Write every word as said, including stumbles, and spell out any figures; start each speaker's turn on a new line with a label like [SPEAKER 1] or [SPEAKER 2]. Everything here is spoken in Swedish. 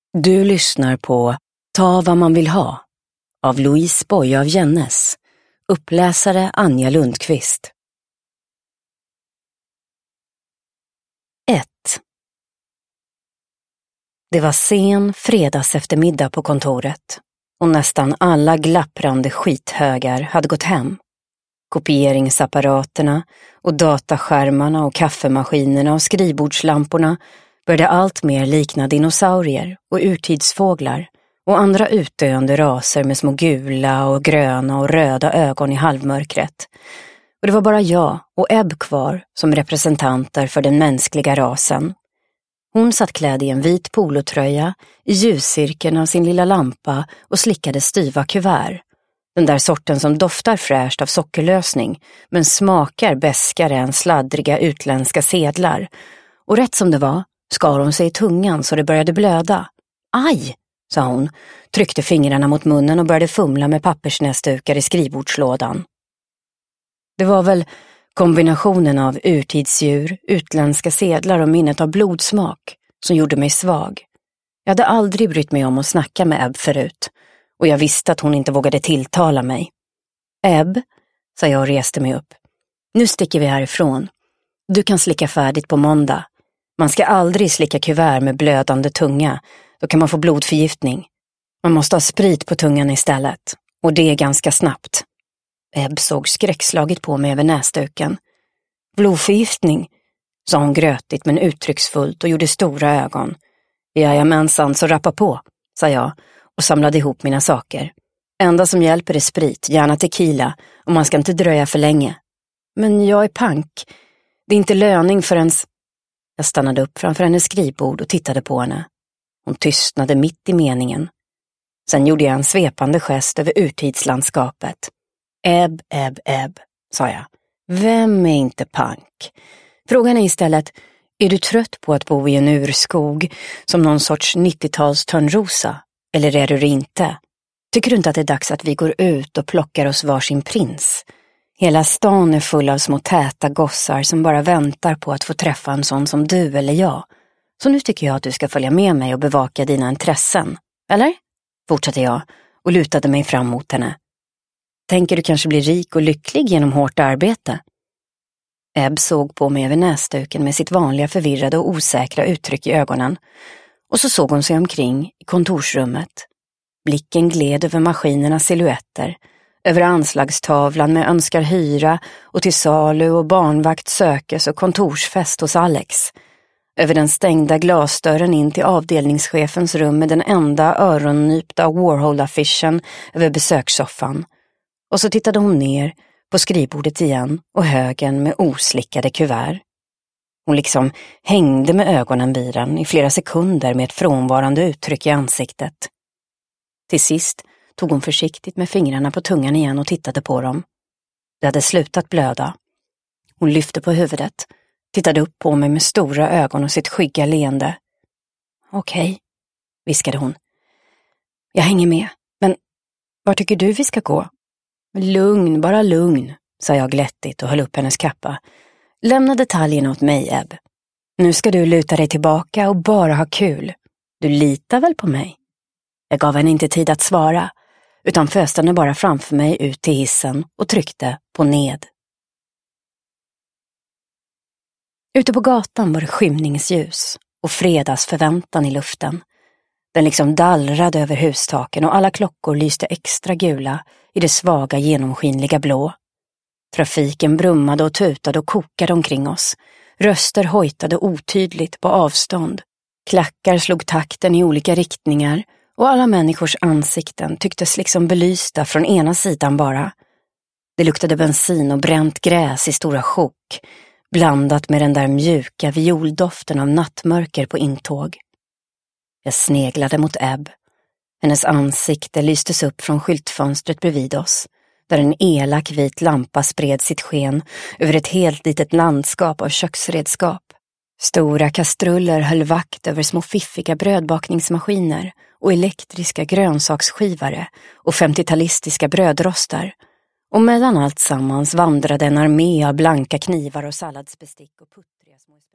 [SPEAKER 1] Du lyssnar på Ta vad man vill ha av Louise Boye av Jennes, uppläsare Anja Lundqvist. ett. Det var sen fredags eftermiddag på kontoret och nästan alla glapprande skithögar hade gått hem. Kopieringsapparaterna och dataskärmarna och kaffemaskinerna och skrivbordslamporna började allt mer likna dinosaurier och urtidsfåglar och andra utdöende raser med små gula och gröna och röda ögon i halvmörkret. Och det var bara jag och Ebb kvar som representanter för den mänskliga rasen. Hon satt klädd i en vit polotröja i ljuscirkeln av sin lilla lampa och slickade styva kuvert. Den där sorten som doftar fräscht av sockerlösning men smakar bäskare än sladdriga utländska sedlar. Och rätt som det var skar hon sig i tungan så det började blöda. Aj, sa hon, tryckte fingrarna mot munnen och började fumla med pappersnäsdukar i skrivbordslådan. Det var väl kombinationen av urtidsdjur, utländska sedlar och minnet av blodsmak som gjorde mig svag. Jag hade aldrig brytt mig om att snacka med Ebb förut och jag visste att hon inte vågade tilltala mig. Ebb, sa jag och reste mig upp. Nu sticker vi härifrån. Du kan slicka färdigt på måndag. Man ska aldrig slicka kuvert med blödande tunga. Då kan man få blodförgiftning. Man måste ha sprit på tungan istället. Och det är ganska snabbt. Ebb såg skräckslaget på mig över näsduken. Blodförgiftning, sa hon grötigt men uttrycksfullt och gjorde stora ögon. Jajamensan, så rappa på, sa jag och samlade ihop mina saker. Enda som hjälper är sprit, gärna tequila, och man ska inte dröja för länge. Men jag är pank. Det är inte löning förrän... Jag stannade upp framför hennes skrivbord och tittade på henne. Hon tystnade mitt i meningen. Sen gjorde jag en svepande gest över urtidslandskapet. Ebb, Ebb, Ebb, sa jag. Vem är inte pank? Frågan är istället, är du trött på att bo i en urskog som någon sorts nittio-tals törnrosa? Eller är du det inte? Tycker du inte att det är dags att vi går ut och plockar oss varsin prins? Hela stan är full av små täta gossar som bara väntar på att få träffa en sån som du eller jag. Så nu tycker jag att du ska följa med mig och bevaka dina intressen. Eller? Fortsatte jag och lutade mig fram mot henne. Tänker du kanske bli rik och lycklig genom hårt arbete? Ebb såg på mig över näsduken med sitt vanliga förvirrade och osäkra uttryck i ögonen. Och så såg hon sig omkring i kontorsrummet. Blicken gled över maskinernas silhuetter, över anslagstavlan med önskar hyra och till salu och barnvakt sökes och kontorsfest hos Alex. Över den stängda glasdörren in till avdelningschefens rum med den enda öronnypta Warhol-affischen över besökssoffan. Och så tittade hon ner på skrivbordet igen och högen med oslickade kuvert. Hon liksom hängde med ögonen vid den i flera sekunder med ett frånvarande uttryck i ansiktet. Till sist tog hon försiktigt med fingrarna på tungan igen och tittade på dem. Det hade slutat blöda. Hon lyfte på huvudet, tittade upp på mig med stora ögon och sitt skygga leende. Okej, viskade hon. Jag hänger med, men var tycker du vi ska gå? Lugn, bara lugn, sa jag glättigt och höll upp hennes kappa. Lämna detaljerna åt mig, Ebb. Nu ska du luta dig tillbaka och bara ha kul. Du litar väl på mig? Jag gav henne inte tid att svara, utan föste henne bara framför mig ut till hissen och tryckte på ned. Ute på gatan var det skymningsljus och fredagsförväntan i luften. Den liksom dallrade över hustaken och alla klockor lyste extra gula i det svaga genomskinliga blå. Trafiken brummade och tutade och kokade omkring oss. Röster hojtade otydligt på avstånd. Klackar slog takten i olika riktningar och alla människors ansikten tycktes liksom belysta från ena sidan bara. Det luktade bensin och bränt gräs i stora sjok, blandat med den där mjuka violdoften av nattmörker på intåg. Jag sneglade mot Ebb. Hennes ansikte lystes upp från skyltfönstret bredvid oss, där en elak vit lampa spred sitt sken över ett helt litet landskap av köksredskap. Stora kastruller höll vakt över små fiffiga brödbakningsmaskiner och elektriska grönsaksskivare och femtiotalistiska brödrostar. Och mellan allt sammans vandrade en armé av blanka knivar och salladsbestick och puttriga små